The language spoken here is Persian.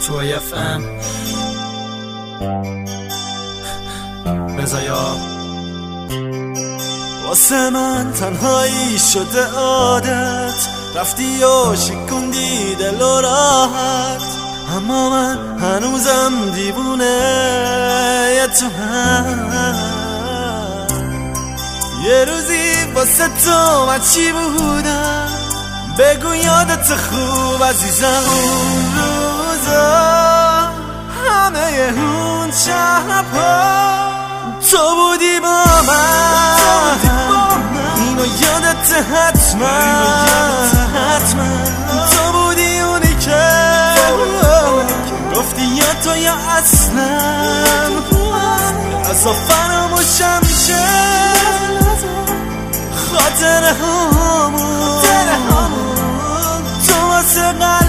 توی FM رضایا واسه من تنهایی شده عادت، رفتی و شکوندی دل و راحت، اما من هنوزم دیوونه تو هم. یه روزی واسه تو من چی بودم، بگو یادت خوب عزیزم. اون روزا همه اون شب‌ها تو بودی با من، اینو یادت حتما. تو بودی اونی که گفتی یا تو یا اصلا، از فراموشم شه خاطره همون تو واسه قلب